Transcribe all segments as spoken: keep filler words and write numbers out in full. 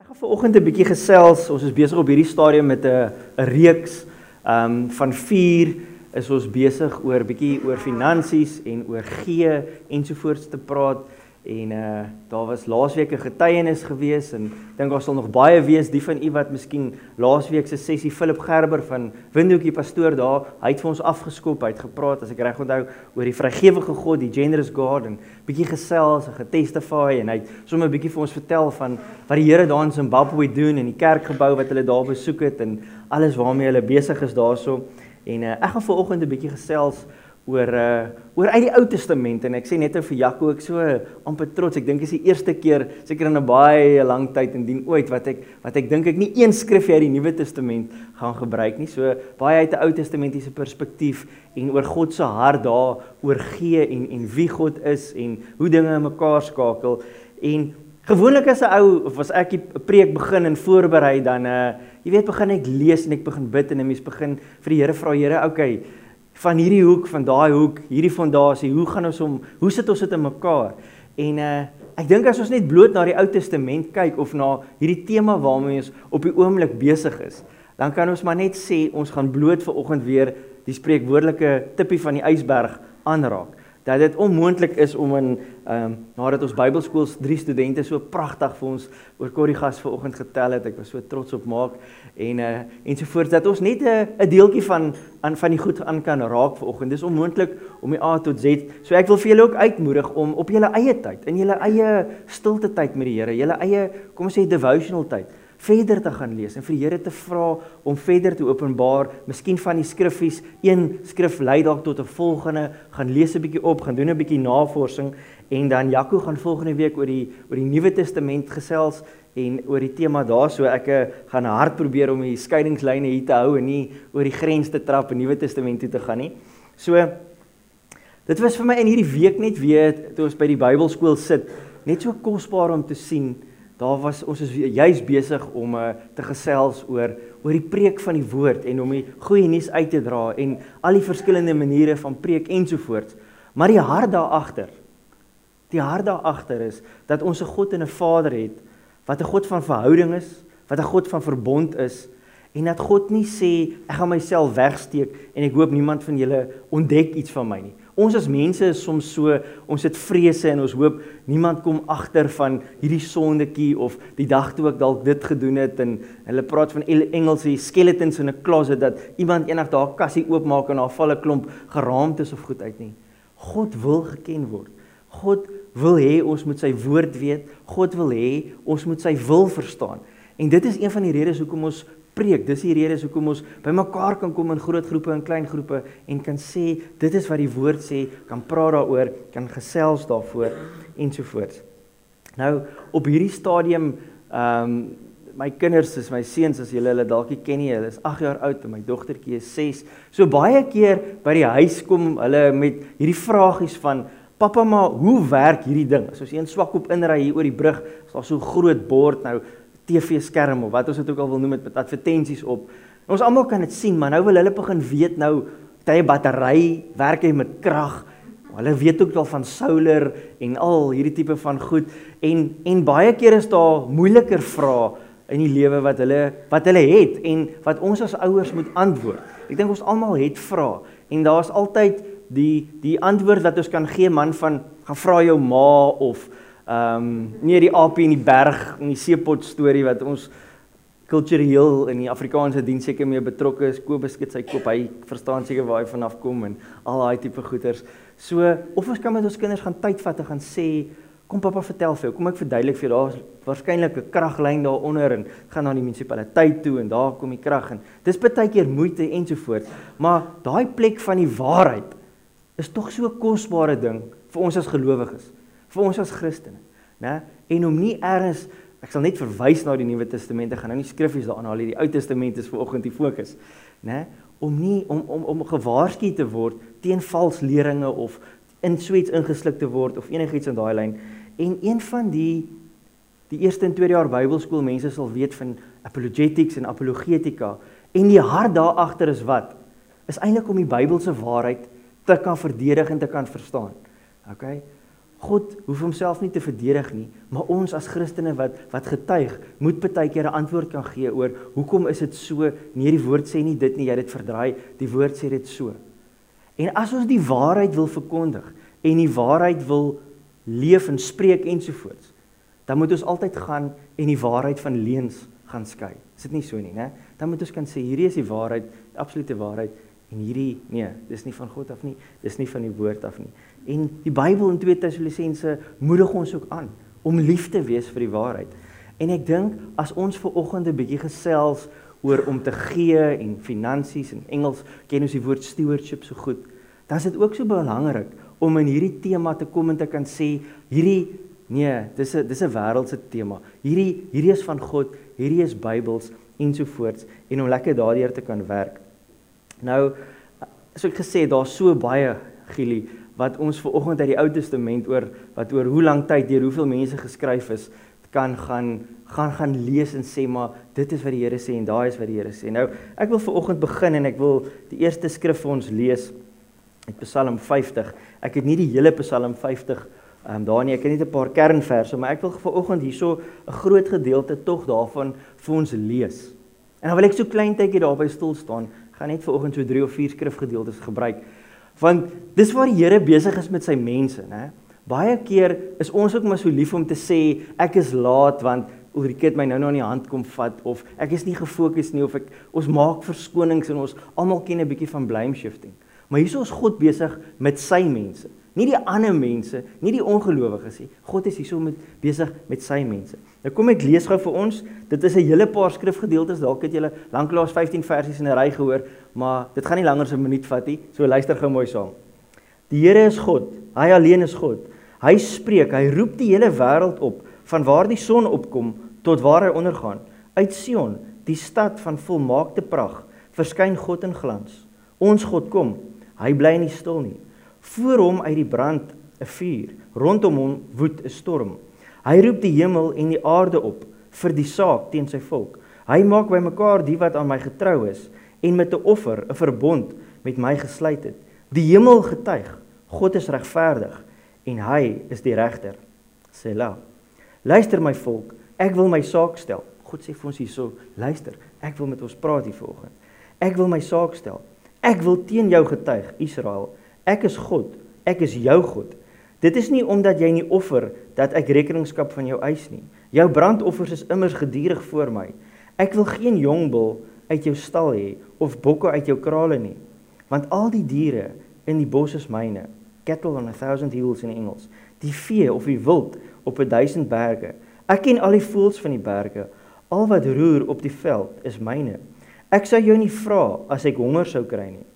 Ek gaan vanoggend 'n bietjie gesels. Ons is besig op hierdie stadium met 'n 'n reeks um, van vier is ons besig oor bietjie oor finansies en oor gee ensovoorts te praat. En uh, daar was laasweek 'n getuienis gewees en ek dink daar sal nog baie wees, die van u wat miskien laasweek se sessie Philip Gerber van Windhoekie pastoor daar, hy het vir ons afgeskop, hy het gepraat, as ek reg onthou, oor die vrygewige God, die generous God, en bietjie gesels en getestify, en hy het sommer 'n bietjie vir ons vertel van wat die Here daar in Zimbabwe doen en die kerkgebou wat hulle daar besoek het en alles waarmee hulle besig is daarso. En uh, ek gaan vanoggend 'n bietjie gesels oor uh, oor uit die Ou Testament, en ek sê net vir Jaco, ek so amper trots, ek dink is die eerste keer seker in 'n baie lang tyd indien ooit wat ek wat ek dink ek nie een skrif uit die Nuwe Testament gaan gebruik nie, so baie uit 'n Ou Testamentiese perspektief en oor God se hart daar oor gee en en wie God is en hoe dinge in mekaar skakel. En gewoonlik as 'n ou of as ek 'n preek begin en voorberei, dan uh, jy weet begin ek lees en ek begin bid en 'n mens begin vir die Here vra, Here, okay, van hierdie hoek, van daai hoek, hierdie fondasie, hoe gaan ons om, hoe sit ons dit in mekaar? En uh, ek dink as ons net bloot na die Ou Testament kyk, of na hierdie tema waarmee ons op die oomblik besig is, dan kan ons maar net sê, ons gaan bloot vanoggend weer die spreekwoordelike tippie van die ysberg aanraak. Dat dit onmoontlik is om in, um, nadat ons Bybelskool drie studente so pragtig vir ons oor Korrigas vanoggend getel het, ek was so trots op maak, en uh, ensovoorts, dat ons net 'n 'n deeltjie van aan van die goed aan kan raak vanoggend. Dis onmoontlik om die A tot Z. So ek wil vir julle ook uitmoedig om op julle eie tyd, in julle eie stilte tyd met die Here, julle eie, kom ons sê devotional tyd, verder te gaan lees en vir die Here te vra om verder te openbaar, miskien van die skriffies, een skrif lei dalk tot 'n volgende, gaan lees 'n bietjie op, gaan doen 'n bietjie navorsing, en dan Jaco gaan volgende week oor die oor die Nuwe Testament gesels en oor die tema daar, so ek uh, gaan hard probeer om die skeidingslyne hier te hou en nie oor die grens te trap in Nuwe Testament toe te gaan nie. So dit was vir my in hierdie week net weer toe ons by die Bybelskool sit, net so kosbaar om te sien. Daar was, ons is juist besig om uh, te gesels oor, oor die preek van die woord en om die goeie nuus uit te dra en al die verskillende maniere van preek ensovoorts. Maar die hart daar agter, die hart daar agter is dat ons 'n God en 'n Vader het wat 'n God van verhouding is, wat 'n God van verbond is, en dat God nie sê ek gaan myself wegsteek en ek hoop niemand van julle ontdek iets van my nie. Ons as mense is soms so, ons het vrese en ons hoop niemand kom agter van hierdie sondetjie of die dag toe ek dalk dit gedoen het, en hulle praat van Engelse skeletons in 'n closet, dat iemand eendag daar 'n kassie oopmaak en daar val 'n klomp geraamtes of goed uit nie. God wil geken word. God wil hê ons moet sy woord weet. God wil hê ons moet sy wil verstaan. En dit is een van die redes hoekom ons preek, dis die redes hoekom ons by mekaar kan kom in groot groepe en klein groepe en kan sê, dit is wat die woord sê, kan praat daaroor, kan gesels daarvoor, ensovoorts. Nou, op hierdie stadium, um, my kinders is my seuns, as julle hulle dalk nie ken nie, hulle is agt jaar oud en my dogtertjie is ses, so baie keer by die huis kom hulle met hierdie vragies van, papa, maar hoe werk hierdie ding? As ons een swak op inry hier oor die brug, is daar so groot bord, nou, T V-skerm of wat ons dit ook al wil noem, met advertensies op. En ons almal kan dit sien, maar nou wil hulle begin weet nou, tye battery, werk hy met krag, hulle weet ook al van solar en al hierdie tipe van goed, en, en baie keer is daar moeiliker vrae in die lewe wat hulle, wat hulle het, en wat ons as ouers moet antwoord. Ek dink ons almal het vrae, en daar is altyd die, die antwoord wat ons kan gee, man, van, gaan vra jou ma, of Um, nie die aapie in die berg, in die seepot storie, wat ons kultureel in die Afrikaanse diens seker mee betrokke is, Kobus skud sy kop, hy verstaan seker waar hy vanaf kom, en al daai tipe goeders. So, of ons kan met ons kinders gaan tyd vat en gaan sê, kom papa vertel vir jou, kom ek verduidelik vir jou, daar is waarskynlik 'n kraglyn daaronder, en gaan na die munisipaliteit toe, en daar kom die krag, en dis baie keer moeite ensovoorts, maar daai plek van die waarheid, is tog so 'n kosbare ding, vir ons as gelowiges, vir ons as Christene, né? En om nie ergens, ek sal net verwys na die Nuwe Testament, ek gaan nou nie skriffies daaraan haal, die Ou Testament is vanoggend die fokus, né? Om nie, om, om, om gewaarsku te word teen vals leringe, of in sweets ingesluk te word, of enigiets in daai lyn. En een van die, die eerste en tweede jaar Bybelskool mense sal weet van apologetics en apologetika, en die hart daar agter is wat? Is eintlik om die Bybelse waarheid te kan verdedig en te kan verstaan. Okay? God hoef homself nie te verdedig nie, maar ons as Christene wat wat getuig, moet baie keer 'n antwoord kan gee oor hoekom is dit so? Nee, die woord sê nie dit nie, jy het dit verdraai, die woord sê dit so. En as ons die waarheid wil verkondig en die waarheid wil leef en spreek ensovoorts, dan moet ons altyd gaan en die waarheid van leuns gaan skei. Is dit nie so nie, né? Dan moet ons kan sê hierdie is die waarheid, die absolute waarheid en hierdie nee, dis nie van God af nie, dis nie van die woord af nie. En die Bybel in twee Tessalonisense moedig ons ook aan om lief te wees vir die waarheid. En ek dink as ons ver oggend 'n bietjie gesels oor om te gee en finansies en Engels ken ons die woord stewardship so goed, dan is dit ook so belangrik om in hierdie tema te kom en te kan sê hierdie nee, dis 'n dis 'n wêreldse tema. Hierdie hierdie is van God, hierdie is Bybels ensovoorts en om lekker daardeur te kan werk. Nou, so ek gesê, daar's so baie, Gielie, wat ons ver oggend uit die Ou Testament oor wat oor hoe lank tyd deur hoeveel mense geskryf is, kan gaan gaan gaan lees en sê maar dit is wat die Here sê en daai is wat die Here sê. Nou, ek wil ver oggend begin en ek wil die eerste skrif vir ons lees uit Psalm vyftig. Ek het nie die hele Psalm vyftig um, daar nie, ek het net 'n paar kernverse, maar ek wil ver oggend hierso 'n groot gedeelte tog daarvan vir ons lees. En dan wil ek so klein tydjie daarby stil staan. Ek gaan net ver oggend so drie of vier skrifgedeeltes gebruik. Want dis waar die Here besig is met sy mense, né? Baie keer is ons ook maar so lief om te sê ek is laat want Ulrike het my nou nou aan die hand kom vat of ek is nie gefokus nie of ek ons maak verskonings en ons almal ken 'n bietjie van blame shifting. Maar hier is ons God besig met sy mense, nie die ander mense, nie die ongelowiges nie. God is hierso met besig met sy mense. Nou kom ek lees gou vir ons. Dit is 'n hele paar skrifgedeeltes. Dalk het julle lanklaas vyftien versies in 'n ry gehoor, maar dit gaan nie langer as 'n minuut vat nie. So luister gou mooi saam. Die Here is God. Hy alleen is God. Hy spreek, hy roep die hele wêreld op van waar die son opkom tot waar hy ondergaan. Uit Sion, die stad van volmaakte pragt, verskyn God in glans. Ons God kom. Hy bly nie stil nie. Voor hom uit die brand 'n vuur, rondom hom woed 'n storm. Hy roep die hemel en die aarde op vir die saak teen sy volk. Hy maak bymekaar die wat aan my getrou is en met 'n offer 'n verbond met my gesluit het. Die hemel getuig, God is regverdig en hy is die regter. Selah. Luister my volk, ek wil my saak stel. God sê vir ons hierso, luister, ek wil met ons praat hier vanoggend. Ek wil my saak stel. Ek wil teen jou getuig, Israel. Ek is God, ek is jou God. Dit is nie omdat jy nie offer, dat ek rekeningskap van jou eis nie. Jou brandoffers is immers gedurig voor my. Ek wil geen jongbul uit jou stal hê, of bokke uit jou krale nie. Want al die diere in die bos is myne, cattle on a thousand hills in Engels, die vee of die wild op 'n duisend berge. Ek ken al die voëls van die berge, al wat roer op die veld is myne. Ek sou jou nie vra as ek honger sou kry nie.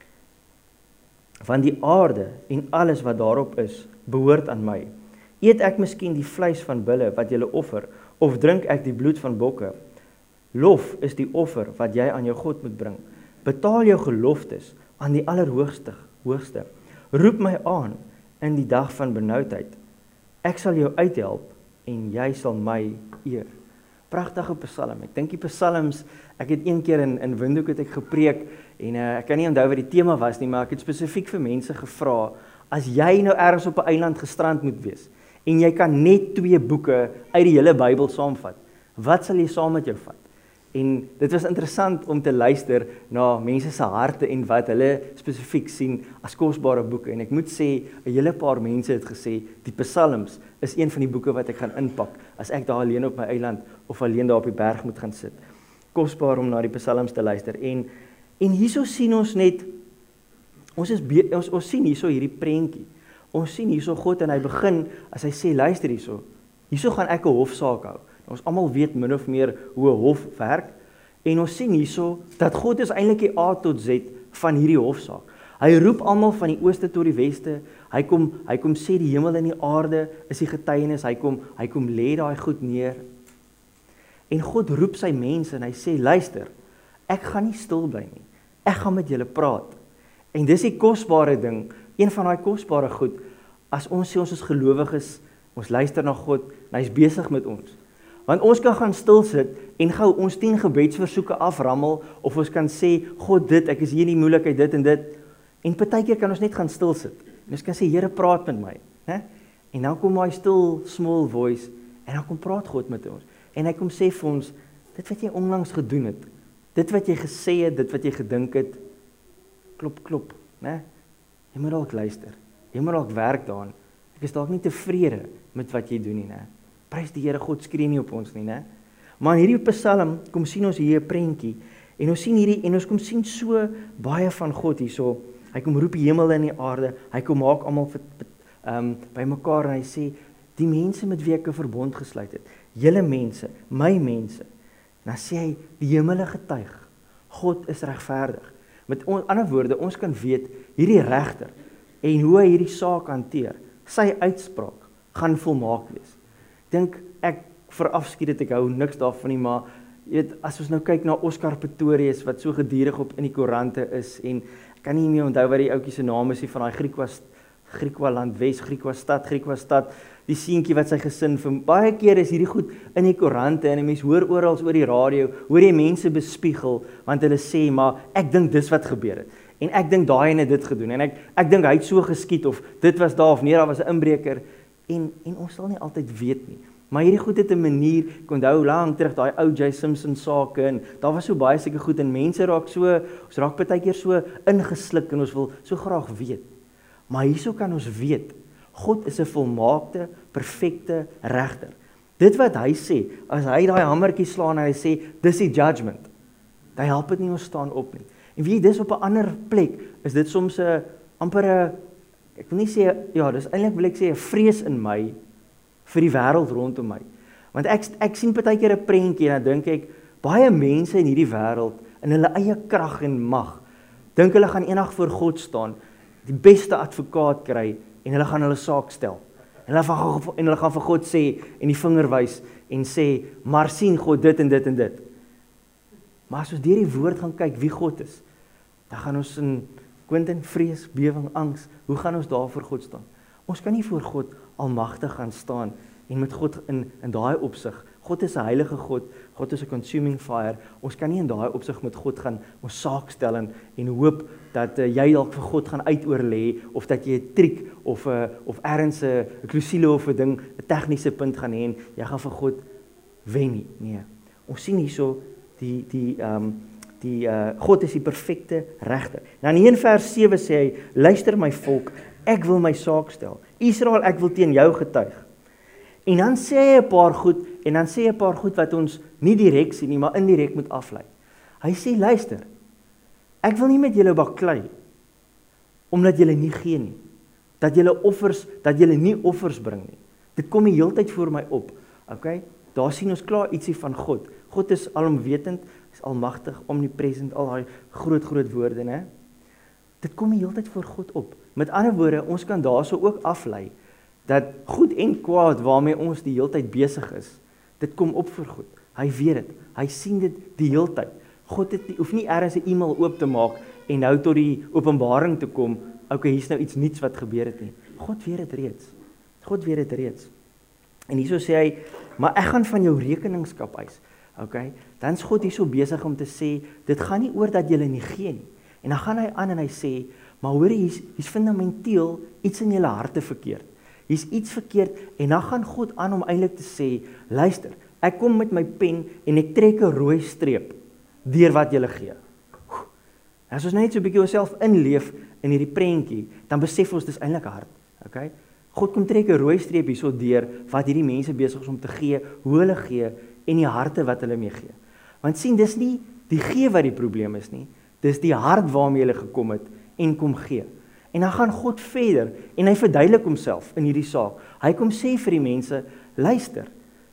Want die aarde en alles wat daarop is, behoort aan my. Eet ek miskien die vleis van bulle wat julle offer, of drink ek die bloed van bokke? Lof is die offer wat jy aan jou God moet bring. Betaal jou geloftes aan die Allerhoogste, hoogste. Roep my aan in die dag van benoudheid. Ek sal jou uithelp en jy sal my eer. Pragtige psalm. Ek dink die psalms, ek het een keer in in Windhoek het ek gepreek en uh, ek kan nie onthou wat die tema was nie, maar ek het spesifiek vir mense gevra, as jy nou ergens op 'n eiland gestrand moet wees en jy kan net twee boeke uit die hele Bybel saamvat, wat sal jy saam met jou vat? En dit was interessant om te luister na mense se harte en wat hulle spesifiek sien as kosbare boeke. En ek moet sê, 'n hele paar mense het gesê, die Psalms is een van die boeke wat ek gaan inpak, as ek daar alleen op my eiland, of alleen daar op die berg moet gaan sit. Kosbaar om na die Psalms te luister. En, en hierso sien ons net, ons, is be, ons, ons sien hierso hierdie prentjie. Ons sien hierso God en hy begin, as hy sê, luister hierso, hierso gaan ek 'n hofsaak hou. Ons almal weet min of meer hoe 'n hof werk en ons sien hierso dat God is eintlik die A tot Z van hierdie hofsaak. Hy roep almal van die ooste tot die weste. Hy kom hy kom sê die hemel en die aarde is die getuienis. Hy kom hy kom lê daai goed neer. En God roep sy mense en hy sê luister, ek gaan nie stil bly nie. Ek gaan met julle praat. En dis die kosbare ding, een van daai kosbare goed as ons sê ons is gelowiges, ons luister na God en hy's besig met ons. Want ons kan gaan stil sit en gou ons tien gebedsversoeke aframmel, of ons kan sê, God dit, ek is hier in die moeilikheid, dit en dit. En partykeer kan ons net gaan stil sit. En ons kan sê, Here praat met my. Né? En dan kom hy stil, small voice, en dan kom praat God met ons. En hy kom sê vir ons, dit wat jy onlangs gedoen het, dit wat jy gesê het, dit wat jy gedink het, klop, klop, né? Jy moet dalk luister, jy moet dalk werk daaraan. Ek is dalk nie tevrede met wat jy doen nie, né? Prys die Here, God skree nie op ons nie, né? Maar in hierdie Psalm kom sien ons hier 'n prentjie, en ons sien hierdie, en ons kom sien so baie van God hierso. Hy kom roep die hemel en die aarde, hy kom maak almal um, by mekaar, en hy sê, die mense met wie ek 'n verbond gesluit het, julle mense, my mense, en dan sê hy, die hemele getuig, God is regverdig. Met on, ander woorde, ons kan weet, hierdie regter, en hoe hy hierdie saak hanteer, sy uitspraak, gaan volmaak wees. Ek dink, ek verafskiet dit, ek hou niks daarvan nie, maar jy weet, as ons nou kyk na Oscar Pistorius, wat so gedurig op in die koerante is, en ek kan nie meer onthou wat die ouetjie se naam is, van die Griekwa, Griekwa land Wes, Griekwa stad, Griekwa stad, die seentjie wat sy gesin vir baie keer is hierdie goed in die koerante, en die mens hoor oral oor die radio, hoor jy mense bespiegel, want hulle sê, maar ek dink dis wat gebeur het, en ek dink daai en het dit gedoen, en ek, ek dink hy het so geskiet, of dit was daar, of nee, daar was 'n inbreker, en, en ons sal nie altyd weet nie. Maar hierdie goed het 'n manier, ek onthou lank terug daai O J Simpson sake, en daar was so baie sulke goed, en mense raak so, ons raak baie keer so ingesluk, en ons wil so graag weet. Maar hierso kan ons weet, God is 'n volmaakte, perfekte regter. Dit wat hy sê, as hy daai hamertjie slaan en hy sê, dis die judgment, dan help dit nie ons staan op nie. En weet jy, dis op 'n ander plek, is dit soms 'n amper 'n, ek wil nie sê, ja, dis eintlik wil ek sê 'n vrees in my, vir die wêreld rondom my. Want ek, ek sien partykeer 'n prentjie, en dan dink ek, baie mense in hierdie wêreld, in hulle eie krag en mag, dink hulle gaan eendag voor God staan, die beste advokaat kry, en hulle gaan hulle saak stel. En hulle, van, en hulle gaan vir God sê, en die vinger wys, en sê, maar sien God dit en dit en dit. Maar as ons deur die woord gaan kyk wie God is, dan gaan ons in Quentin, vrees, bewing, angs, hoe gaan ons daar voor God staan? Ons kan nie voor God almagtig gaan staan, en met God in, in daai opsig, God is 'n heilige God, God is 'n consuming fire, ons kan nie in daai opsig met God gaan, ons saak stel en, en hoop, dat uh, jy dalk vir God gaan uitoorlê, of dat jy 'n triek, of, uh, of ergens 'n klousule of 'n ding, 'n tegniese punt gaan hê, en jy gaan vir God wen nie, nee. Ons sien hierso, die, die, um, die, uh, God is die perfekte regter. En dan hier in vers sewe sê hy, luister my volk, ek wil my saak stel. Israel, ek wil teen jou getuig. En dan sê hy 'n paar goed, en dan sê hy 'n paar goed wat ons nie direk sien nie, maar indirek moet aflei. Hy sê, luister, ek wil nie met julle baklei, omdat julle nie gee nie. Dat julle offers, dat julle nie offers bring nie. Dit kom die heeltyd voor my op. Okay? Daar sien ons klaar ietsie van God. God is alomwetend, is almagtig, omnipresent, al daai groot groot woorde, né? Dit kom die heeltyd voor God op. Met ander woorde, ons kan daarso ook aflei, dat goed en kwaad waarmee ons die heeltyd besig is, dit kom op vir God. Hy weet dit, hy sien dit die heeltyd. God het nie, hoef nie ergens 'n e-mail oop te maak, en nou tot die openbaring te kom, okay, hier's nou iets niets wat gebeur het nie. God weet dit reeds, God weet dit reeds. En hierso sê hy, maar ek gaan van jou rekeningskap eis, okay, dan is God hierso besig om te sê, dit gaan nie oor dat julle nie gee nie, en dan gaan hy aan en hy sê, maar hoor, hier's, hier's fundamenteel iets in julle harte verkeerd, hier's iets verkeerd, en dan gaan God aan om eintlik te sê, luister, ek kom met my pen, en ek trek 'n rooi streep, deur wat julle gee. As ons net so 'n bietjie onsself inleef in hierdie prentjie, dan besef ons dis eintlik hard, okay? God kom trek 'n rooi streep hierso deur wat hierdie mense besig is om te gee, hoe hulle gee, en die harte wat hulle mee gee. Want sien, dis nie die gee wat die probleem is nie, dis die hart waarmee hulle gekom het, en kom gee. En dan gaan God verder, en hy verduidelik homself in hierdie saak. Hy kom sê vir die mense, luister,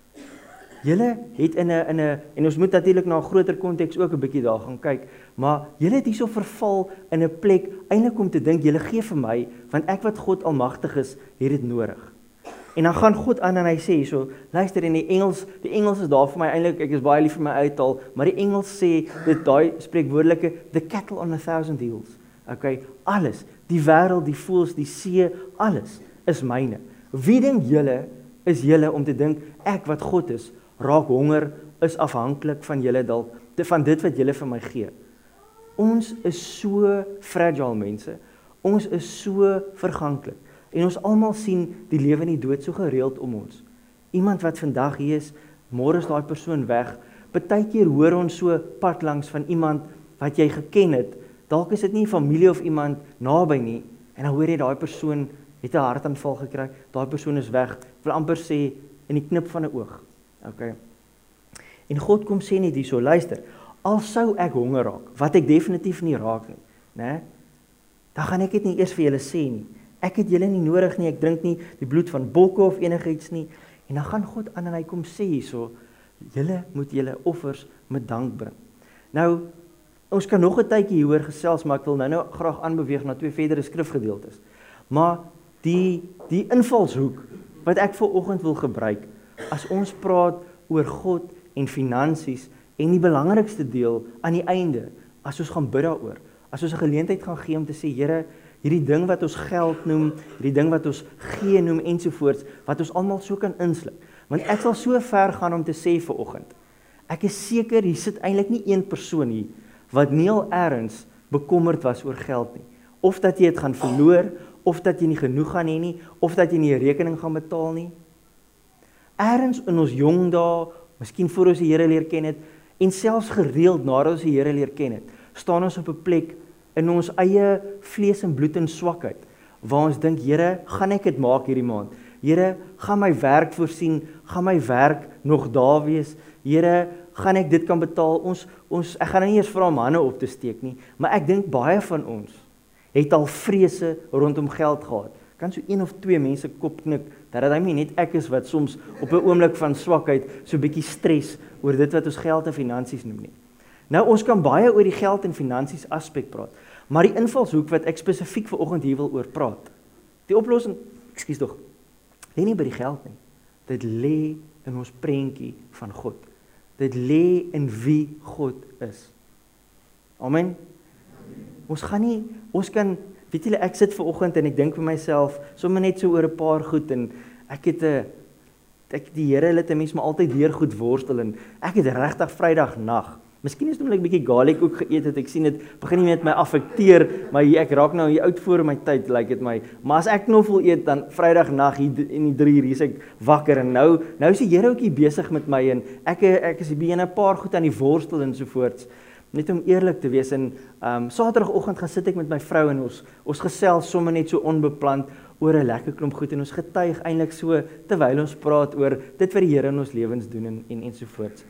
julle het in 'n in 'n en ons moet natuurlik na 'n groter konteks ook 'n bietjie daar gaan kyk, maar julle het hierso verval in 'n plek eintlik om te dink julle gee vir my, want ek wat God almagtig is, het dit nodig. En dan gaan God aan en hy sê hierso, luister, in die Engels, die Engels is daar vir my eintlik, ek is baie lief vir my uittaal, maar die Engels sê dit daai spreekwoordelike the cattle on a thousand hills. Okay, alles, die wêreld, die voëls, die see, alles is myne. Wie dink julle is julle om te dink ek wat God is, raak honger, is afhanklik van julle dalk, van dit wat julle vir my gee. Ons is so fragile mense, ons is so verganklik. En ons almal sien die lewe en die dood so gereeld om ons. Iemand wat vandag hier is, môre is daai persoon weg. Partykeer hoor ons so pad langs van iemand wat jy geken het. Dalk is dit nie familie of iemand naby nie. En dan hoor jy daai persoon het 'n hartaanval gekry. Daai persoon is weg. Ek wil amper sê in die knip van 'n oog. Okay. En God kom sê net hierso, luister. Al sou ek honger raak, wat ek definitief nie raak nie, né? Dan gaan ek dit nie eers vir julle sê nie. Ek het julle nie nodig nie, ek drink nie die bloed van bokke of enigiets nie. En dan gaan God aan en hy kom sê hierso, julle moet julle offers met dank bring. Nou, ons kan nog 'n tydjie hieroor gesels, maar ek wil nou nou graag aanbeweeg na twee verdere skrifgedeeltes. Maar die die invalshoek wat ek vanoggend wil gebruik, as ons praat oor God en finansies en die belangrikste deel aan die einde, as ons gaan bid daaroor, as ons 'n geleentheid gaan gee om te sê, Here, hierdie ding wat ons geld noem, hierdie ding wat ons gee noem ensovoorts, wat ons almal so kan insluk. Want ek sal so ver gaan om te sê vanoggend, ek is seker hier sit eintlik nie een persoon hier wat nie al ergens bekommerd was oor geld nie. Of dat jy dit gaan verloor, of dat jy nie genoeg gaan hê nie, of dat jy nie 'n rekening gaan betaal nie. Ergens in ons jong dae, miskien voor ons die Here leer ken het, en selfs gereeld nadat ons die Here leer ken het, staan ons op 'n plek in ons eie vlees en bloed en swakheid, waar ons dink, Here, gaan ek dit maak hierdie maand? Here, gaan my werk voorsien? Gaan my werk nog daar wees? Here, gaan ek dit kan betaal? Ons, ons, ek gaan nie eers vra om hande op te steek nie, maar ek dink baie van ons het al vrese rondom geld gehad. Kan so een of twee mense kop knik, dat dit nie net ek is wat soms op 'n oomblik van swakheid so 'n bietjie stres oor dit wat ons geld en finansies noem nie. Nou, ons kan baie oor die geld en finansies aspek praat, maar die invalshoek wat ek spesifiek vanoggend hier wil oor praat, die oplossing, ekskuus tog, lê nie by die geld nie. Dit lê in ons prentjie van God. Dit lê in wie God is. Amen. Amen. Ons gaan nie, ons kan, weet julle, ek sit vanoggend en ek dink vir myself, sommer net so oor 'n paar goed, en ek het 'n ek die Here het 'n mens maar altyd deur goed worstel, en ek het regtig Vrydag nag. Miskien is dit omdat ek 'n bietjie garlic ook geëet het, ek sien dit begin nie met my affekteer, maar hier, ek raak nou hier oud voor my tyd, lyk like dit my. Maar as ek knoffel eet, dan Vrydag nag hier in die drie uur, hier is ek wakker, en nou, nou is die Here ook hier besig met my, en ek, ek is hier 'n paar goed aan die worstel en sovoorts. Net om eerlik te wees, en um, Saterdagoggend gaan sit ek met my vrou, en ons, ons gesels sommer net so onbeplant oor 'n lekker klomp goed, en ons getuig eintlik so, terwyl ons praat oor dit wat die Here in ons lewens doen, en, en ensovoorts.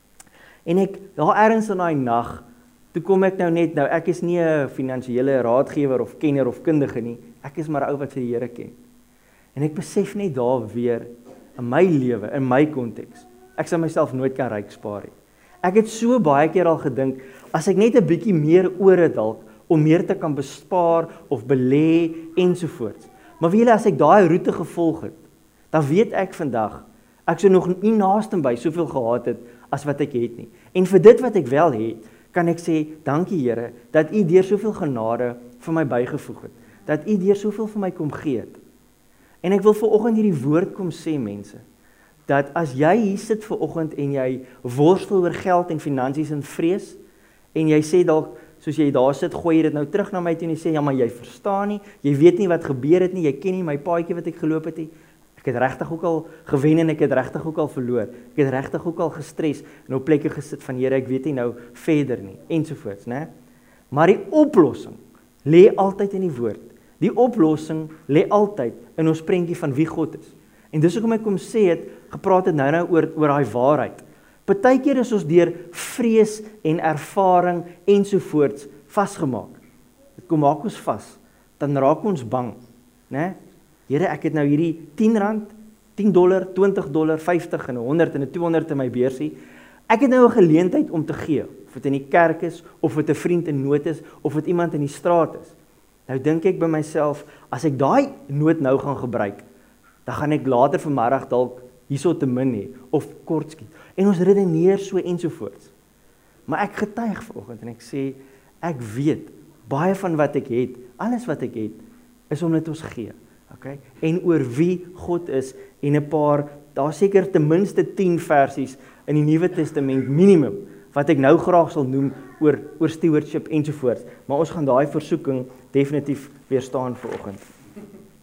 En ek, daar ergens in daai nag, toe kom ek nou net, nou ek is nie 'n finansiële raadgewer of kenner of kundige nie, ek is maar 'n ou wat vir die Here ken. En ek besef net daar weer, in my lewe, in my konteks, ek sal myself nooit kan ryk spaar nie. Ek het so baie keer al gedink, as ek net 'n bietjie meer oor het dalk, om meer te kan bespaar, of belê, ensovoorts. Maar weet julle, as ek daai roete gevolg het, dan weet ek vandag, ek sou nog nie naaste by soveel gehad het, as wat ek het nie. En vir dit wat ek wel het, kan ek sê, dankie Here, dat U deur soveel genade vir my bygevoeg het, dat U deur soveel vir my kom gee het. En ek wil vanoggend hierdie woord kom sê, mense, dat as jy hier sit vanoggend en jy worstel oor geld en finansies en vrees, en jy sê dalk, soos jy daar sit, gooi jy dit nou terug na my toe en jy sê, ja, maar jy verstaan nie, jy weet nie wat gebeur het nie, jy ken nie my paadjie wat ek geloop het nie, ek het regtig ook al gewen en ek het regtig ook al verloor, ek het regtig ook al gestres, en op plekke gesit van, Here, ek weet nie nou verder nie, ensovoorts, né? Maar die oplossing lê altyd in die woord, die oplossing lê altyd in ons prentjie van wie God is. En dis hoekom ek kom sê het, gepraat het nou nou oor, oor daai waarheid. Partykeer is ons deur vrees en ervaring ensovoorts vasgemaak. Dit kom maak ons vas, dan raak ons bang, né? Here, ek het nou hierdie tien rand, tien dollar, twintig dollar, vyftig en honderd en tweehonderd in my beursie. Ek het nou 'n geleentheid om te gee, of dit in die kerk is, of dit 'n vriend in nood is, of dit iemand in die straat is. Nou dink ek by myself, as ek daai nood nou gaan gebruik, dan gaan ek later vanmiddag dalk hierso te min hê, of kort skiet. En ons redeneer so ensovoorts. Maar ek getuig vanoggend en ek sê, ek weet, baie van wat ek het, alles wat ek het, is omdat ons gee. Okay? En oor wie God is, en 'n paar, daar seker ten minste tien versies in die Nuwe Testament minimum, wat ek nou graag sal noem oor, oor stewardship ensovoorts. Maar ons gaan daai versoeking definitief weerstaan vanoggend.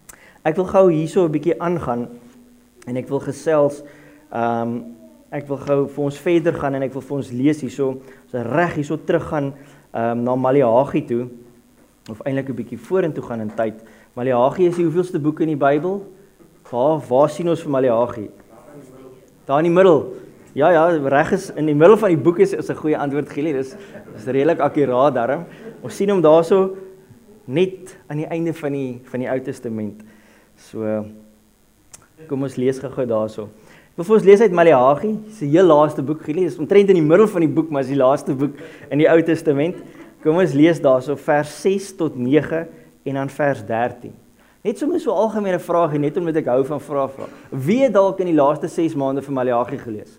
Ek wil gou hierso 'n bietjie aangaan en ek wil gesels, um, ek wil gou vir ons verder gaan en ek wil vir ons lees hierso, so reg hierso teruggaan um, na Maleagi toe, of eintlik 'n bietjie vorentoe gaan in tyd. Maleagi is die hoeveelste boek in die Bybel? Waar, waar sien ons vir Maleagi? Daar in die middel. Ja, ja, reg is, in die middel van die boek is, is 'n goeie antwoord Gielie, dis, dis redelik akkuraat daarom. Ons sien hom daarso net aan die einde van die, van die Ou Testament. So, kom ons lees gou-gou daarso. Ek wil vir ons lees uit Maleagi, dis die heel laaste boek Gielie, dis omtrent in die middel van die boek, maar is die laaste boek in die Ou Testament. Kom ons lees daarso vers ses tot nege en dan vers dertien. Net sommer so 'n algemene vraag, net omdat ek hou van vrae vra. Wie het dalk in die laaste ses maande vir Maleagi gelees?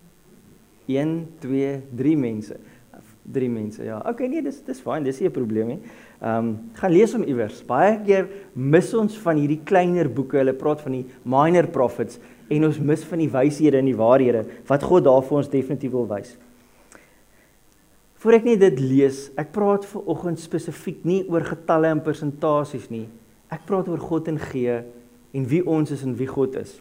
een, twee, drie mense. Drie mense, ja. Okay, nee, dis dis fyn, dis nie 'n probleem nie. Ehm, um, gaan lees hom iewers. Baie keer mis ons van hierdie kleiner boeke. Hulle praat van die minor prophets en ons mis van die wyshede en die waarhede wat God daar vir ons definitief wil wys. Voor ek net dit lees, ek praat vir oggend spesifiek nie oor getalle en persentasies nie. Ek praat oor God en gee en wie ons is en wie God is.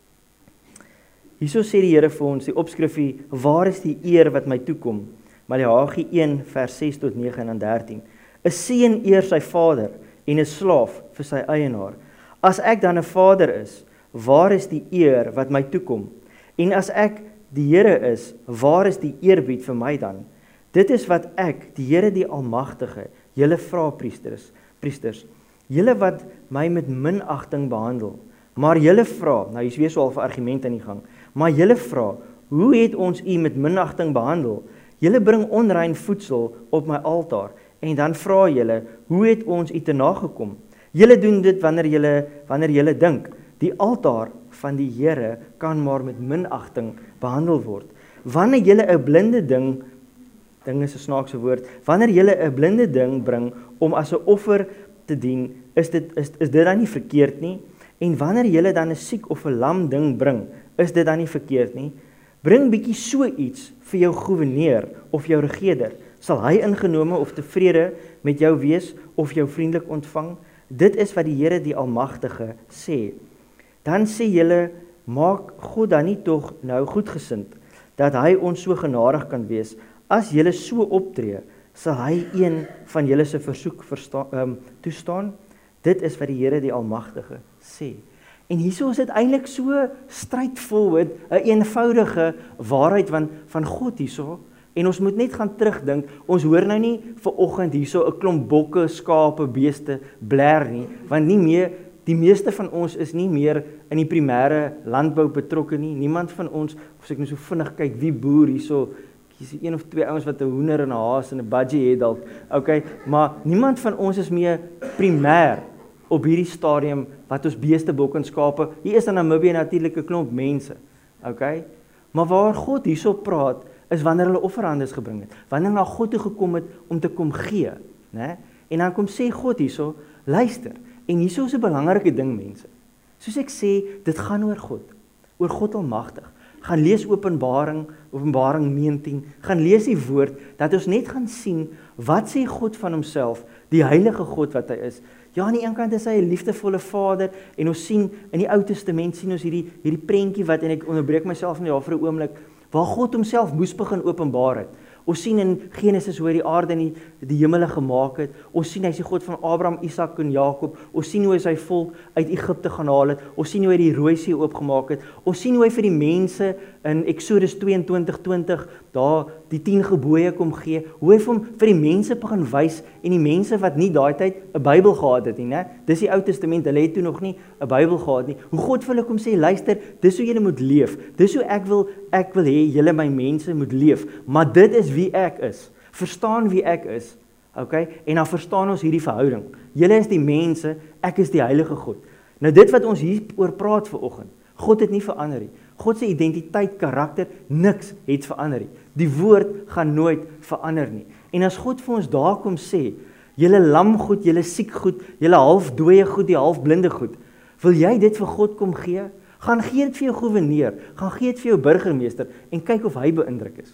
Hierso sê die Here vir ons, die opskrifie, waar is die eer wat my toekom? Maleagi een vers ses tot nege en dan dertien. 'n Seun eer sy vader en 'n slaaf vir sy eienaar. As ek dan 'n vader is, waar is die eer wat my toekom? En as ek die Here is, waar is die eerbied vir my dan? Dit is wat ek, die Here die Almagtige, julle vra priesters, priesters, julle wat my met minagting behandel. Maar julle vra, nou hier's weer so 'n argument aan die gang. Maar julle vra, hoe het ons u met minagting behandel? Julle bring onrein voedsel op my altaar en dan vra julle, hoe het ons u te nagekom? Julle doen dit wanneer julle wanneer julle dink, die altaar van die Here kan maar met minagting behandel word. Wanneer julle 'n blinde ding, ding is 'n snaakse woord, wanneer julle 'n blinde ding bring om as 'n offer te dien, is dit is, is dit dan nie verkeerd nie? En wanneer julle dan 'n siek of 'n lam ding bring, is dit dan nie verkeerd nie? Bring bietjie so iets vir jou goewerneur of jou regerder. Sal hy ingenome of tevrede met jou wees of jou vriendelik ontvang? Dit is wat die Here die Almagtige sê. Dan sê julle, maak God dan nie tog nou goedgesind, dat hy ons so genadig kan wees. As julle so optree, sal hy een van julle se versoek versta, um, toestaan. Dit is wat die Here die Almagtige sê. En hierso is dit eintlik so straightforward, 'n een eenvoudige waarheid van van God hierso. En ons moet net gaan terugdink. Ons hoor nou nie ver oggend hierso 'n klomp bokke, skape, beeste bler nie, want nie meer die meeste van ons is nie meer in die primêre landbou betrokke nie. Niemand van ons, as ek nou so vinnig kyk, wie boer hierso, hier's een of twee ouens wat 'n hoender en 'n haas en 'n budgie het dalk. Okay, maar niemand van ons is meer primêr op hierdie stadium wat ons beeste, bokke en skape. Hier is in Namibië natuurlik 'n klomp mense. Okay? Maar waar God hierso praat is wanneer hulle offerandes gebring het. Wanneer na God toe gekom het om te kom gee, né? En dan kom sê God hierso, luister. En hierso is 'n belangrike ding, mense. Soos ek sê, dit gaan oor God. Oor God Almagtig. Gaan lees Openbaring, Openbaring negentien, gaan lees die woord, dat ons net gaan sien, wat sê God van homself, die heilige God wat hy is. Ja, aan die een kant is hy 'n liefdevolle Vader, en ons sien, in die Ou Testament sien ons hierdie, hierdie prentjie wat, en ek onderbreek myself net daar vir 'n oomblik, waar God homself moes begin openbaar het. Ons sien in Genesis hoe hy die aarde en die, die hemele gemaak het. Ons sien hy is die God van Abraham, Isak en Jakob. Ons sien hoe hy sy volk uit Egipte gaan haal het. Ons sien hoe hy die Rooi See oopgemaak het. Ons sien hoe hy vir die mense in Exodus tweeëntwintig twintig daar die tien gebooie kom gee. Hoe hy vir, hom, vir die mense begin wys, en die mense wat nie daai tyd 'n Bybel gehad het nie, né? Dis die Ou Testament, hulle het toe nog nie 'n Bybel gehad nie. Hoe God vir hulle kom sê, luister, dis hoe julle moet leef. Dis hoe ek wil ek wil hê julle my mense moet leef. Maar dit is wie ek is. Verstaan wie ek is. Okay? En dan verstaan ons hierdie verhouding. Julle is die mense, ek is die heilige God. Nou dit wat ons hier oor praat vanoggend, God het nie verander nie. God se identiteit, karakter, niks het verander nie. Die woord gaan nooit verander nie. En as God vir ons daar kom sê, julle lam goed, julle siek goed, julle half dooie goed, die half blinde goed, wil jy dit vir God kom gee? Gaan gee dit vir jou goewerneur, gaan gee dit vir jou burgemeester, en kyk of hy beïndruk is.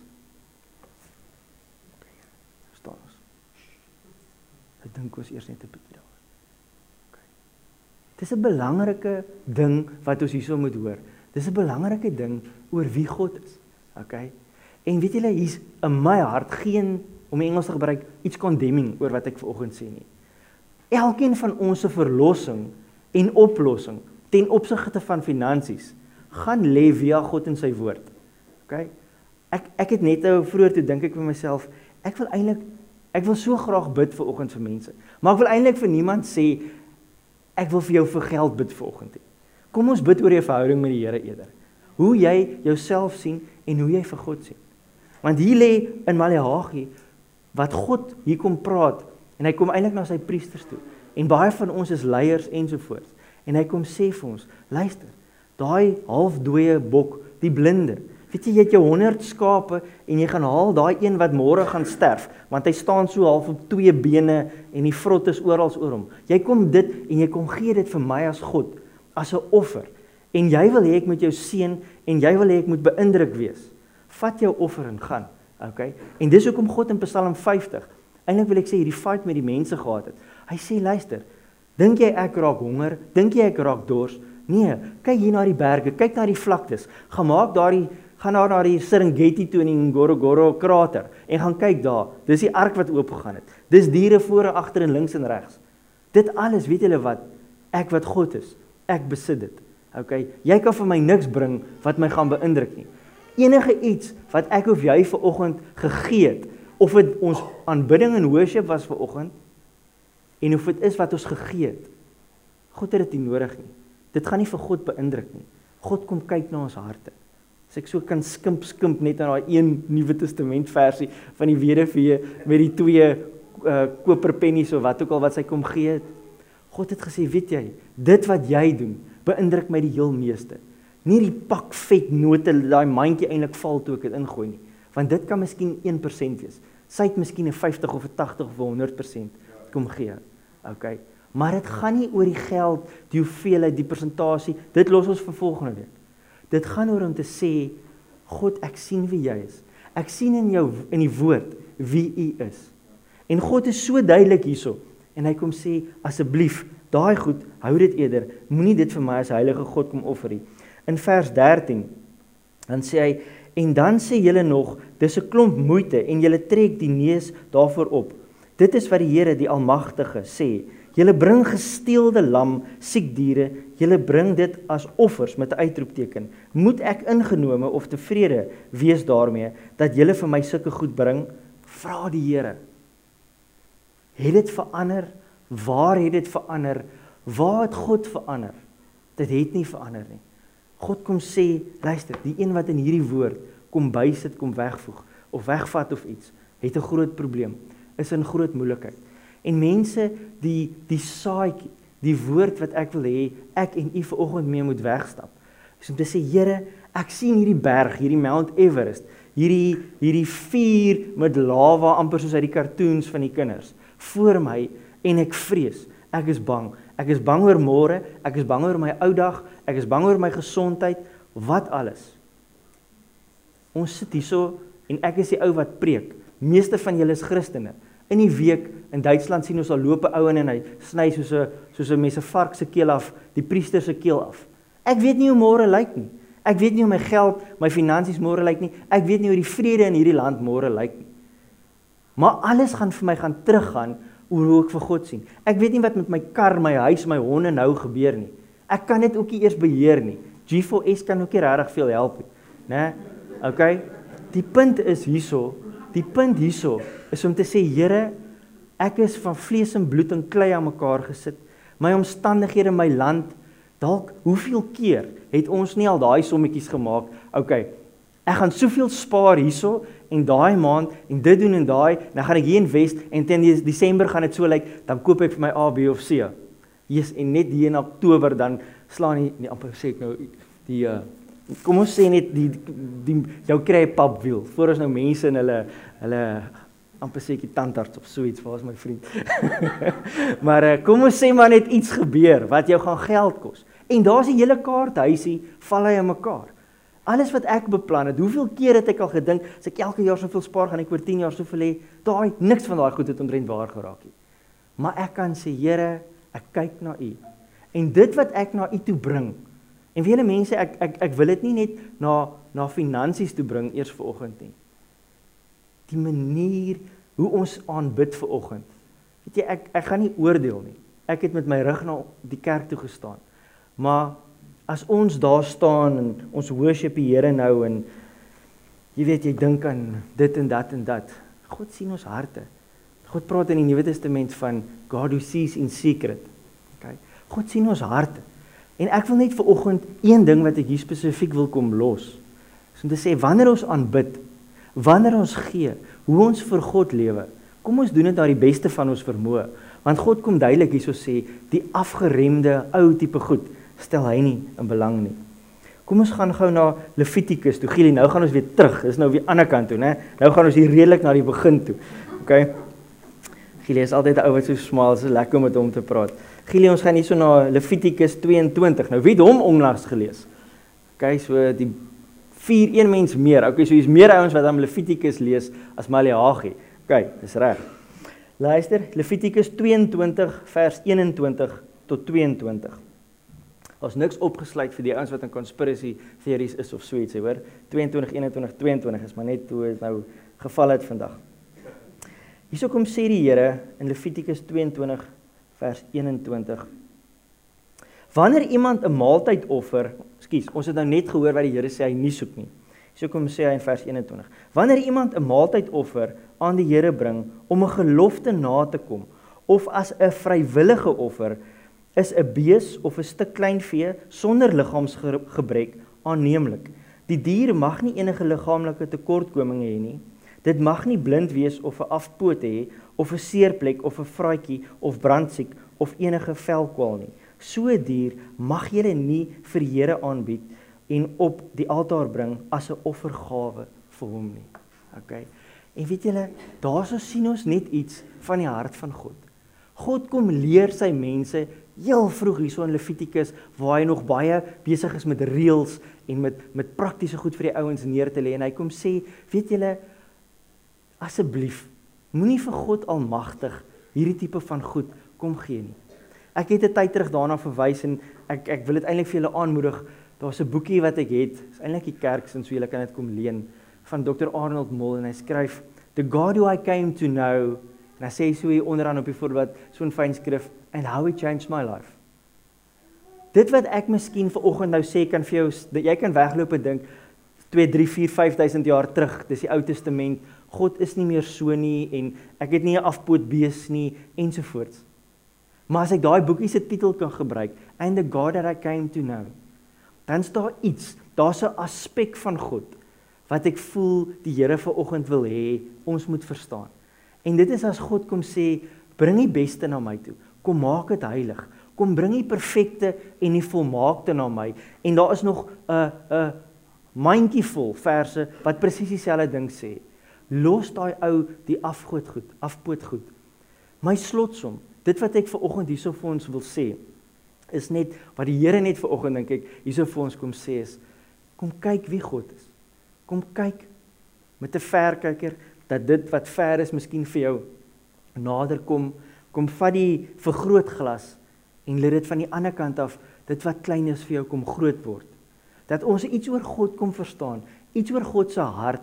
Verstaan ons? Ek dink ons eers net 'n bietjie daaroor. Okay. Dis 'n belangrike ding wat ons hierso moet hoor. Dis 'n belangrike ding oor wie God is. Okay? En weet julle, hier's in my hart geen, om Engels te gebruik, iets condemning oor wat ek vanoggend sê nie. Elkeen van ons se verlossing en oplossing ten opsigte van finansies gaan lê via God en sy woord. Okay? Ek ek het net nou vroeër toe dink ek vir myself, ek wil eintlik ek wil so graag bid vir oggend vir mense, maar ek wil eintlik vir niemand sê ek wil vir jou vir geld bid vir oggend nie. Kom ons bid oor jou verhouding met die Here eerder. Hoe jy jouself sien en hoe jy vir God sien. Want hier lê in Maleagi wat God hier kom praat en hy kom eintlik na sy priesters toe. En baie van ons is leiers ensovoorts. En hy kom sê vir ons, luister, daai halfdooie bok, die blinde. Weet jy, jy het jou honderd skape en jy gaan haal daai een wat môre gaan sterf, want hy staan so half op twee bene en die vrot is oral oor hom. Jy kom dit en jy kom gee dit vir my as God, as 'n offer. En jy wil hê ek moet jou seën en jy wil hê ek moet beïndruk wees. Vat jou offer en gaan. Okay? En dis hoekom God in Psalm vyftig, eintlik wil ek sê hierdie fight met die mense gehad het. Hy sê, luister, dink jy ek raak honger? Dink jy ek raak dors? Nee, kyk hier na die berge, kyk na die vlaktes. Gaan maak daardie gaan daar na die Serengeti toe in die Ngorongoro krater en gaan kyk daar. Dis die ark wat oopgegaan het. Dis diere voor en agter en links en regs. Dit alles, weet julle wat? Ek wat God is, ek besit dit. Okay? Jy kan vir my niks bring wat my gaan beïndruk nie. Enige iets wat ek of jy vir oggend gegee het, of dit ons aanbidding en worship was vir oggend, en of dit is wat ons gegee het, God het dit nie nodig nie. Dit gaan nie vir God beïndruk nie. God kom kyk na ons harte. As ek so kan skimp skimp net aan daai een Nuwe Testament versie van die weduwee met die twee uh, koperpennies of wat ook al wat sy kom gee het. God het gesê, weet jy, dit wat jy doen, beïndruk my die heel meeste. Nie die pak vet note, daai mandjie eintlik val toe ek dit ingooi nie. Want dit kan miskien een persent wees. Sy het miskien 'n vyftig of 'n tagtig of 'n honderd persent kom gee. Okay. Maar dit gaan nie oor die geld, die hoeveelheid, die persentasie. Dit los ons vir volgende week. Dit gaan oor om te sê, God, ek sien wie jy is. Ek sien in jou in die woord wie u is. En God is so duidelik hierso. En hy kom sê, asseblief, daai goed, hou dit eerder. Moenie dit vir my as heilige God kom offer nie. In vers dertien, dan sê hy, en dan sê julle nog, dis 'n klomp moeite en julle trek die neus daarvoor op. Dit is wat die Here, die Almagtige, sê. Julle bring gesteelde lam, siek diere, julle bring dit as offers met 'n uitroepteken. Moet ek ingenome of tevrede wees daarmee dat julle vir my sulke goed bring? Vra die Here. Het dit verander? Waar het dit verander? Waar het God verander? Dit het nie verander nie. God kom sê, luister, die een wat in hierdie woord kom bysit, kom wegvoeg, of wegvat of iets, het 'n groot probleem, is in groot moeilikheid. En mense, die, die saadjie, die woord wat ek wil hê, ek en u vanoggend mee moet wegstap, is om te sê, Here, ek sien hierdie berg, hierdie Mount Everest, hierdie, hierdie vuur met lava, amper soos uit die cartoons van die kinders, voor my, en ek vrees, ek is bang, ek is bang oor môre, ek is bang oor my ou dag, ek is bang oor my gesondheid, wat alles. Ons sit hierso, en ek is die ou wat preek, meeste van julle is Christene, in die week, in Duitsland sien ons al loop 'n ou en hy sny soos 'n soos 'n mens se vark se keel af, die priester se keel af. Ek weet nie hoe môre lyk nie. Ek weet nie hoe my geld, my finansies môre lyk nie. Ek weet nie hoe die vrede in hierdie land môre lyk nie. Maar alles gaan vir my gaan teruggaan oor hoe ek vir God sien. Ek weet nie wat met my kar, my huis, my honde nou gebeur nie. Ek kan dit ook nie eers beheer nie. G four S kan ook nie regtig veel help nie, né? Okay? Die punt is hierso, die punt hierso is om te sê, Here, ek is van vlees en bloed en klei aan mekaar gesit. My omstandighede, my land, dalk hoeveel keer het ons nie al daai sommetjies gemaak? Okay, ek gaan soveel spaar hierso en daai maand en dit doen en daai, dan gaan ek hier invest en teen Desember gaan dit so lyk, dan koop ek vir my A, B of C. Yes, en net hier in Oktober dan slaan nie, nie amper sê ek nou die uh, kom ons sê net die die jou kry 'n papwiel. Voor ons nou mense in hulle hulle amper sê ek die tandarts of so iets, waar is my vriend? Maar uh, kom ons sê maar net iets gebeur wat jou gaan geld kos. En daar's 'n hele kaarthuisie, val hy in mekaar. Alles wat ek beplan het, hoeveel keer het ek al gedink, as ek elke jaar soveel spaar, gaan ek oor tien jaar soveel hê, daai niks van daai goed het omtrent waar geraak nie. Maar ek kan sê, Here, ek kyk na U. En dit wat ek na u toe bring, en vele mense, ek, ek, ek wil dit nie net na, na finansies toe bring eers vanoggend nie. Die manier hoe ons aanbid vanoggend. Weet jy, ek, ek gaan nie oordeel nie. Ek het met my rug na die kerk toe gestaan. Maar as ons daar staan en ons worship die Here nou en jy weet, jy dink aan dit en dat en dat. God sien ons harte. God praat in die Nuwe Testament van God who sees in secret. Okay? God sien ons harte. En ek wil net vanoggend een ding wat ek hier spesifiek wil kom los. Is om te sê, wanneer ons aanbid, wanneer ons gee, hoe ons vir God lewe, kom ons doen dit na die beste van ons vermoë. Want God kom duidelik hierso sê, die afgeremde ou tipe goed, stel hy nie in belang nie. Kom ons gaan gou na Levitikus toe. Gielie, nou gaan ons weer terug. Dis nou weer aan die ander kant toe, né? Nou gaan ons hier redelik na die begin toe. Okay? Gielie is altyd 'n ou wat so smaal, so lekker om met hom te praat. Gielie, ons gaan hier so na Levitikus tweeëntwintig. Nou, wie het hom onlangs gelees? Okay, so die vier een mens meer. Okay, so hier's meer ouens wat aan Levitikus lees as Maleagi. Okay, dis reg. Luister, Levitikus tweeëntwintig vers eenentwintig tot tweeëntwintig. Daar's niks opgesluit vir die ouens wat in conspiracy theories is of so iets, hoor. tweeëntwintig, eenentwintig, tweeëntwintig is maar net hoe dit nou geval het vandag. Hierso kom sê die Here in Levitikus tweeëntwintig vers eenentwintig. Wanneer iemand 'n maaltyd offer, ekskuus, ons het nou net gehoor wat die Here sê hy nie soek nie. Hierso kom sê hy in vers eenentwintig. Wanneer iemand 'n maaltyd offer aan die Here bring om 'n gelofte na te kom of as 'n vrywillige offer, is 'n bees of 'n stuk klein vee sonder liggaamsgebrek aanneemlik. Die dier mag nie enige liggaamlike tekortkominge hê nie. Dit mag nie blind wees of 'n afpoot hê of 'n seerplek of 'n vraatjie of brandsiek of enige velkwaal nie. So 'n dier mag jy nie vir die Here aanbied en op die altaar bring as 'n offergawe vir hom nie. Okay. En weet julle, daarso sien ons net iets van die hart van God. God kom leer sy mense heel vroeg hierso in Levitikus, waar hy nog baie besig is met reëls en met met praktiese goed vir die ouens neer te lê, en hy kom sê, weet julle, asseblief, moenie vir God almagtig hierdie tipe van goed kom gee nie. Ek het 'n tyd terug daarna verwys en ek ek wil dit eintlik vir julle aanmoedig. Daar's 'n boekie wat ek het, is eintlik die kerk sin, so julle kan dit kom leen, van dokter Arnold Moll, en hy skryf The God who I came to know, en hy sê so hier onderaan op die voorblad, so 'n fyn skrif, and how it changed my life. Dit wat ek miskien vanoggend nou sê kan vir jou, dat jy kan wegloop en dink twee, drie, vier, vyf duisend jaar terug, dis die Ou Testament, God is nie meer so nie, en ek het nie 'n afpootbees nie, ensovoorts. Maar as ek daai boekie se titel kan gebruik, and the God that I came to know, dan is daar iets, daar's 'n aspek van God, wat ek voel die Here vanoggend wil hê, ons moet verstaan. En dit is as God kom sê, bring die beste na my toe, kom maak dit heilig, kom bring die perfekte en die volmaakte na my, en daar is nog 'n 'n mandjievol verse, wat presies dieselfde ding sê. Los daai ou die afgoedgoed, afpootgoed. My slotsom, dit wat ek vanoggend hierso vir ons wil sê, is net, wat die Here net vanoggend dink ek, hierso vir ons kom sê is, kom kyk wie God is. Kom kyk met 'n verkyker, dat dit wat ver is miskien vir jou nader kom, kom vat die vergrootglas, en laat dit van die ander kant af, dit wat klein is vir jou kom groot word. Dat ons iets oor God kom verstaan, iets oor God se hart,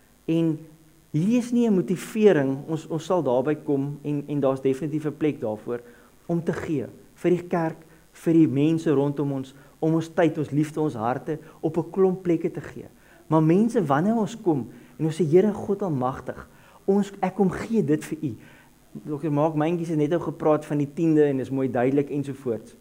en hierdie is nie 'n motivering, ons, ons sal daarby kom, en, en daar's definitief 'n plek daarvoor, om te gee, vir die kerk, vir die mense rondom ons, om ons tyd, ons liefde, ons harte, op 'n klomp plekke te gee. Maar mense, wanneer ons kom, en ons sê, Here God almagtig, ons, ek kom gee dit vir u. Dokter Mark Mentjies het net nou gepraat van die tiende, en is mooi duidelik, ensovoorts.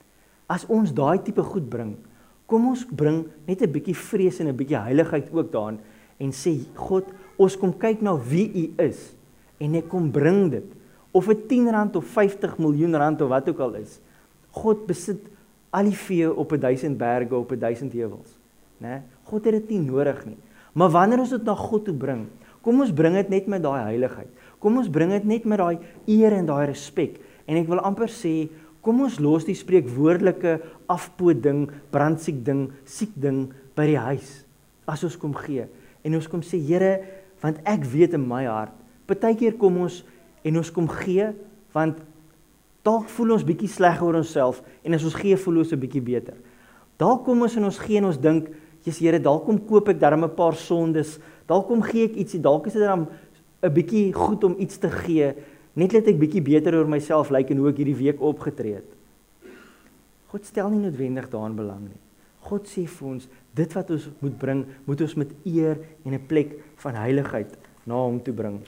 As ons daai tipe goed bring, kom ons bring net 'n bietjie vrees en 'n bietjie heiligheid ook daarin, en sê, God, ons kom kyk na wie u is, en ek kom bring dit, of het tien rand of vyftig miljoen rand of wat ook al is. God besit al die vee op 'n duisend berge, op 'n duisend heuwels. Nee? God het dit nie nodig nie. Maar wanneer ons dit na God toe bring, kom ons bring dit net met daai heiligheid. Kom ons bring dit net met daai eer en daai respek. En ek wil amper sê, kom ons los die spreekwoordelike afpoot ding, brandsiek ding, siek ding by die huis, as ons kom gee. En ons kom sê, Here, want ek weet in my hart, partykeer kom ons en ons kom gee, want Dalk voel ons bietjie sleg oor onsself en as ons gee, voel ons 'n bietjie beter. Dalk kom ons en ons gee en ons dink, Jesus Here, dalk kom koop ek darm 'n paar sondes, dalk kom gee ek ietsie, dalk is dit dan 'n bietjie goed om iets te gee, net dat ek bietjie beter oor myself lyk en hoe ek hierdie week opgetree het. God stel nie noodwendig daarin belang nie. God sê vir ons, dit wat ons moet bring, moet ons met eer en 'n plek van heiligheid na hom toe bring.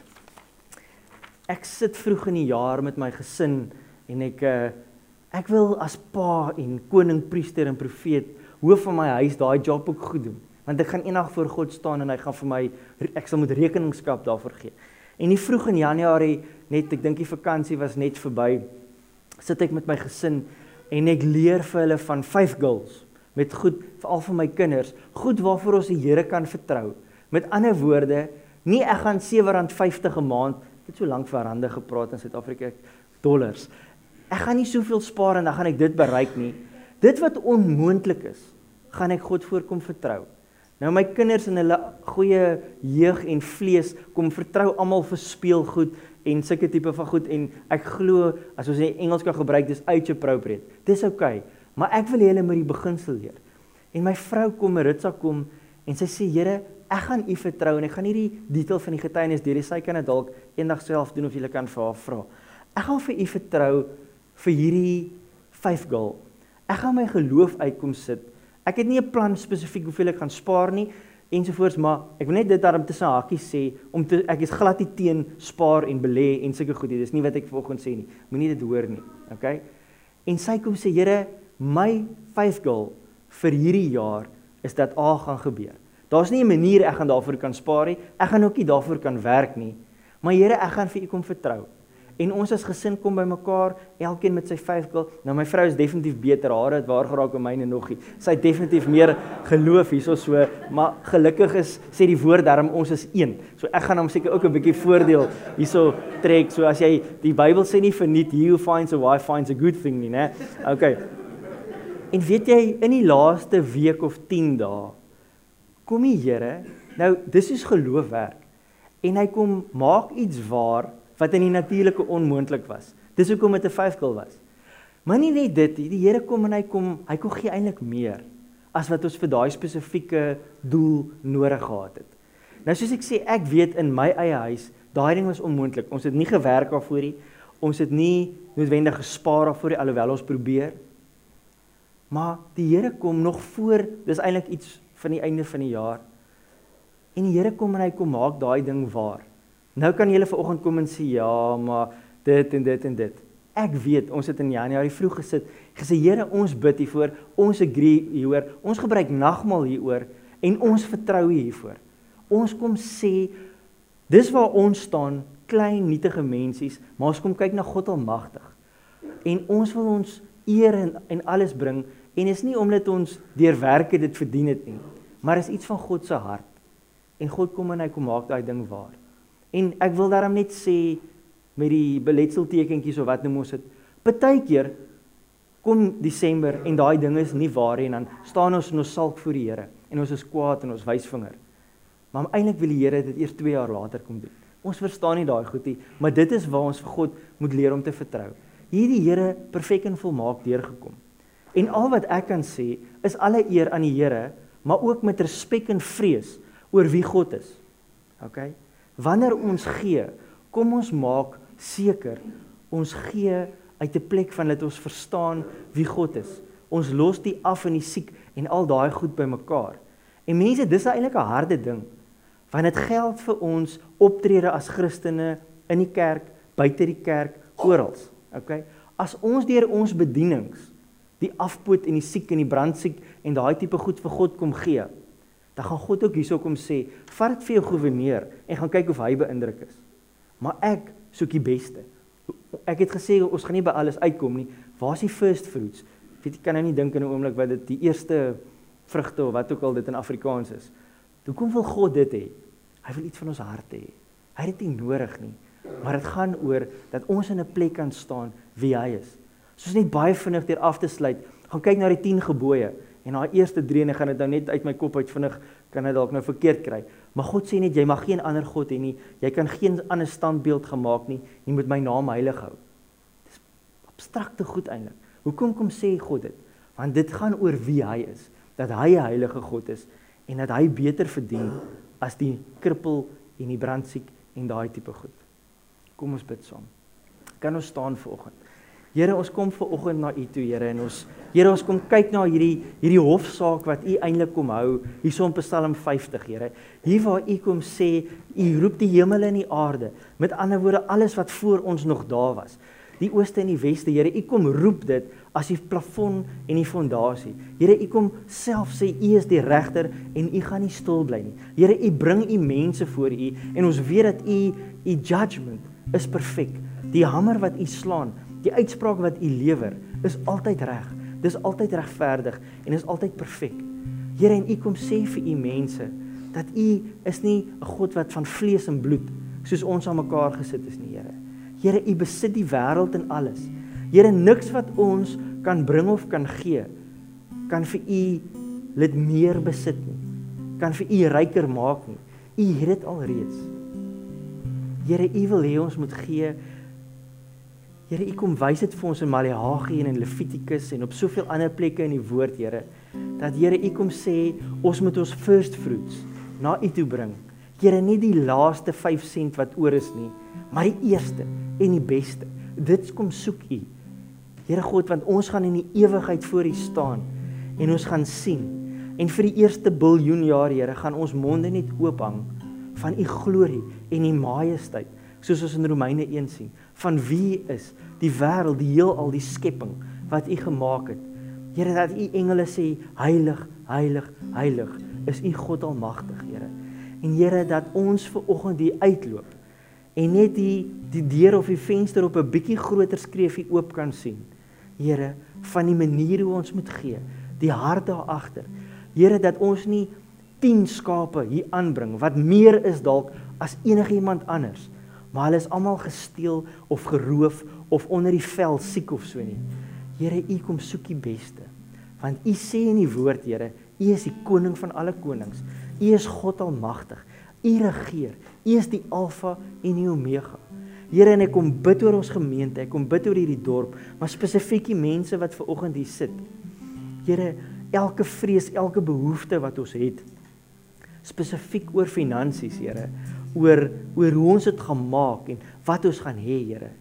Ek sit vroeg in die jaar met my gesin en ek uh, ek wil as pa en koning, priester en profeet hoof van my huis daai job ook goed doen, want ek gaan eendag voor God staan en hy gaan vir my, ek sal moet rekeningskap daarvoor gee. En die vroeg in Januarie, net ek dink die vakansie was net verby, sit ek met my gesin en ek leer vir hulle van vyf goals, met goed, veral vir my kinders, goed waarvoor ons die Here kan vertrou. Met ander woorde, nie ek gaan sewe rand vyftig 'n maand, ek het so lank vir rande gepraat in Suid-Afrika, dollars, ek gaan nie soveel spaar en dan gaan ek dit bereik nie. Dit wat onmoontlik is, gaan ek God voorkom vertrou. Nou my kinders in hulle goeie jeug en vlees kom vertrou almal vir speelgoed en sulke tipe van goed en ek glo as ons in Engels kan gebruik, dis age appropriate. Dis okay, maar ek wil julle met die beginsel leer. En my vrou kom, Maritza kom en sy sê, Here, ek gaan u vertrou en ek gaan nie die detail van die getuienis deur, sy kan dit dalk eendag self doen of julle kan vir haar vra. Ek gaan vir u vertrou vir hierdie vyf goal. Ek gaan my geloof uitkom sit. Ek het nie 'n plan spesifiek hoeveel ek gaan spaar nie ensovoorts, maar ek wil net dit daarom tussen hakies sê om te, ek is glad nie teen spaar en belê en sulke goed nie. Dis nie wat ek vanoggend sê nie. Moenie dit hoor nie, okay? En sy kom sê, Here, my vyf goal vir hierdie jaar is dat A gaan gebeur. Daar's nie 'n manier ek gaan daarvoor kan spaar nie. Ek gaan ook nie daarvoor kan werk nie. Maar Here, ek gaan vir u kom vertrou. En ons as gesin kom by mekaar, elkeen met sy vyf goal. Nou my vrou is definitief beter, haar het waar geraak en myne nog nie. Sy het definitief meer geloof hierso so, maar gelukkig is sê die woord daarom ons is een. So ek gaan hom seker ook 'n bietjie voordeel hierso trek. So as jy die Bybel sê nie verniet, he who finds a wife finds a good thing nie, né? Okay. En weet jy, in die laaste week of tien dae kom die Here, nou dis is geloof werk. En hy kom maak iets waar wat in die natuurlike onmoontlik was. Dis hoekom dit 'n vyf goal was. Maar nie net dit, die Here kom en hy kom, hy kom gee eintlik meer as wat ons vir daai spesifieke doel nodig gehad het. Nou soos ek sê, ek weet in my eie huis, daai ding was onmoontlik. Ons het nie gewerk daarvoor nie. Ons het nie noodwendig gespaar daarvoor nie, alhoewel ons probeer. Maar die Here kom nog voor, dis eintlik iets van die einde van die jaar. En die Here kom en hy kom maak daai ding waar. Nou kan julle vanoggend kom en sê, ja, maar dit en dit en dit. Ek weet, ons het in Januarie vroeg gesit, gesê, Here, ons bid hiervoor, ons agree hieroor, ons gebruik nagmaal hieroor, en ons vertrou hiervoor. Ons kom sê, dis waar ons staan, klein, nietige mensies, maar ons kom kyk na God almagtig. En ons wil ons eer en, en alles bring, en is nie omdat ons deur werke dit verdien het nie, maar is iets van God se hart. En God kom en hy kom maak daai ding waar. En ek wil daarom net sê, met die beletseltekentjies of wat noem ons dit, partykeer kom Desember en daai ding is nie waar nie, en dan staan ons en ons salk voor die Here, en ons is kwaad en ons wys vinger. Maar eintlik wil die Here dit eers twee jaar later kom doen. Ons verstaan nie daai goed nie, maar dit is waar ons vir God moet leer om te vertrou. Hier die Here perfek en volmaak deurgekom. En al wat ek kan sê, is alle eer aan die Here, maar ook met respek en vrees oor wie God is. Okay? Wanneer ons gee, kom ons maak seker, ons gee uit 'n plek van dat ons verstaan wie God is. Ons los die af en die siek en al daai goed bymekaar. En mense, dis eintlik 'n harde ding, want dit geld vir ons optrede as Christene in die kerk, buite die kerk, oral. Okay? As ons deur ons bedienings die afpoot en die siek en die brandsiek en daai tipe goed vir God kom gee, dan gaan God ook hierso kom sê, vat dit vir jou gouverneur en gaan kyk of hy beïndruk is. Maar ek soek die beste. Ek het gesê, ons gaan nie by alles uitkom nie. Waar is die first fruits? Weet jy, kan nou nie dink in 'n oomblik wat dit die eerste vrugte of wat ook al dit in Afrikaans is. Hoekom wil God dit hê? Hy wil iets van ons harte hê. Hy het dit nie nodig nie. Maar dit gaan oor dat ons in 'n plek kan staan wie hy is. Soos net baie vinnig deur af te sluit, gaan kyk na die tien gebooie. En daai eerste drie, en ek gaan dit nou net uit my kop uit vinnig, kan dit dalk nou verkeerd kry. Maar God sê net, jy mag geen ander God hê nie, jy kan geen ander standbeeld gemaak nie, jy moet my naam heilig hou. Dis abstrakte goed eintlik. Hoekom kom sê God dit? Want dit gaan oor wie hy is, dat hy 'n heilige God is en dat hy beter verdien as die krippel en die brandsiek en daai tipe goed. Kom ons bid saam. Kan ons staan vanoggend? Here, ons kom vanoggend na U toe, Here, en ons Here, ons kom kyk na hierdie hierdie hofsaak wat U eintlik kom hou, hierso in Psalm vyftig, Here. Hier waar U kom sê, U roep die hemel en die aarde. Met ander woorde, alles wat voor ons nog daar was. Die ooste en die weste, Here, U kom roep dit as die plafon en die fondasie. Here, U kom self sê U is die regter en U gaan nie stil bly nie. Here, U bring U mense voor U en ons weet dat U U judgment is perfek. Die hamer wat U slaan, die uitspraak wat U lewer, is altyd reg. Dis altyd regverdig en is altyd perfek. Here, en U kom sê vir U mense dat U is nie 'n God wat van vlees en bloed soos ons aan mekaar gesit is nie, Here. Here, U besit die wêreld en alles. Here, niks wat ons kan bring of kan gee, kan vir U dit meer besit nie. Kan vir U ryker maak nie. U het dit alreeds. Here, U wil hê ons moet gee. Here, U kom wys dit vir ons in Maleagi en in Levitikus en op soveel ander plekke in die woord, Here, dat Here, U kom sê, ons moet ons first fruits na U toe bring. Here, nie die laaste vyf sent wat oor is nie, maar die eerste en die beste. Dit kom soek U. Here God, want ons gaan in die ewigheid voor U staan en ons gaan sien. En vir die eerste biljoen jaar, Here, gaan ons monde net oophang van U glorie en U majesteit, soos ons in Romeine een sien, van wie U is, die wêreld, die heelal, die skepping wat U gemaak het. Here, dat U engele sê, heilig, heilig, heilig, is U God almagtig, Here. En Here, dat ons ver oggend hier uitloop en net die die deur of die venster op 'n bietjie groter skreefie oop kan sien. Here, van die manier hoe ons moet gee, die hart daar agter. Here, dat ons nie tien skape hier aanbring wat meer is dalk as enigiemand anders, maar hulle is almal gesteel of geroof of onder die vel siek of so nie. Here, U kom soek die beste. Want U sê in die woord, Here, U is die koning van alle konings. U is God almagtig. U regeer. U is die Alfa en die Omega. Here, en ek kom bid oor ons gemeente, ek kom bid oor hierdie dorp, maar spesifiek die mense wat ver oggend hier sit. Here, elke vrees, elke behoefte wat ons het, spesifiek oor finansies, Here, oor oor hoe ons dit gaan maak en wat ons gaan hê, Here.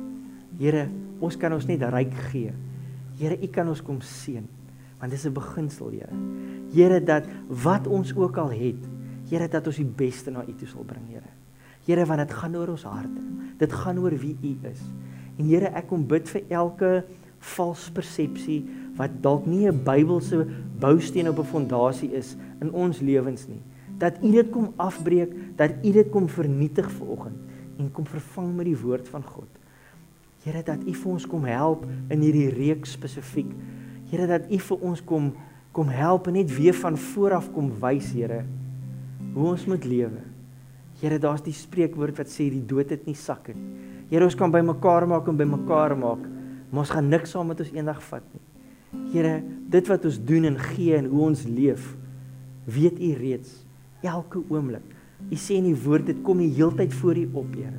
Here, ons kan ons net ryk gee. Here, U kan ons kom seën, want dis 'n beginsel, Here. Here, dat wat ons ook al het, Here, dat ons die beste na U toe sal bring, Here. Here, want dit gaan oor ons harte. Dit gaan oor wie U is. En Here, ek kom bid vir elke vals persepsie wat dalk nie 'n Bybelse bousteen op 'n fondasie is in ons lewens nie. Dat U dit kom afbreek, dat U dit kom vernietig vanoggend en kom vervang met die woord van God. Here, dat U vir ons kom help in hierdie reeks spesifiek. Here, dat U vir ons kom kom help en net weer van vooraf kom wys, Here, hoe ons moet lewe. Here, daar's die spreekwoord wat sê die dood het nie sakke nie. Here, ons kan by mekaar maak en by mekaar maak, maar ons gaan niks saam met ons eendag vat nie. Here, dit wat ons doen en gee en hoe ons leef, weet U reeds, elke oomblik. U sê in die woord, dit kom die heeltyd voor U op, Here.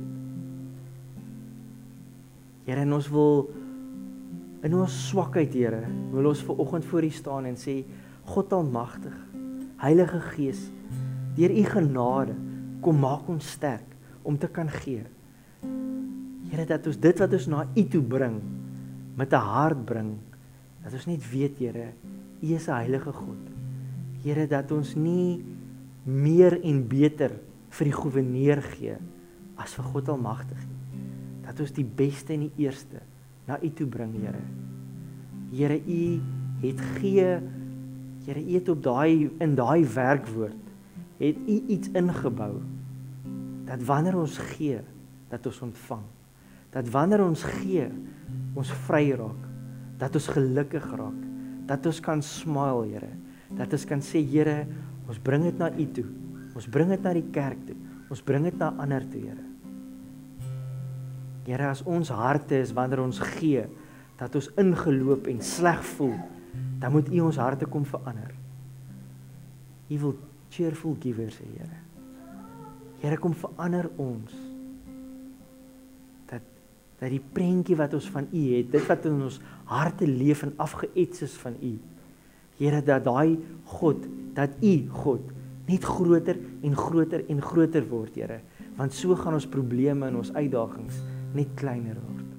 Here, en ons wil in ons swakheid, Here, wil ons ver oggend voor U staan en sê, God almagtig, Heilige Gees, deur U genade, kom maak ons sterk om te kan gee. Here, dat ons dit wat ons na U toe bring, met 'n hart bring, dat ons net weet, Here, U is 'n heilige God. Here, dat ons nie meer en beter vir die goewerneur gee as vir God almagtig nie. Dat ons die beste en die eerste na U toe bring, Here. Here, U het gee, Here, U het op daai in daai werkwoord het U iets ingebou, dat wanneer ons gee, dat ons ontvang. Dat wanneer ons gee, ons vry raak, dat ons gelukkig raak, dat ons kan smile, Here, dat ons kan sê, Here, ons bring dit na U toe, ons bring dit na die kerk toe, ons bring dit na ander toe, Here. Here, as ons harte is, wanneer ons gee, dat ons ingeloop en sleg voel, dan moet U ons harte kom verander. U wil cheerful givers, Here. Here, kom verander ons, dat, dat die prentjie wat ons van U het, dit wat in ons harte leef en afgeets is van U, Here, dat daai God, dat U God, net groter en groter en groter word, Here, want so gaan ons probleme en ons uitdagings net kleiner word.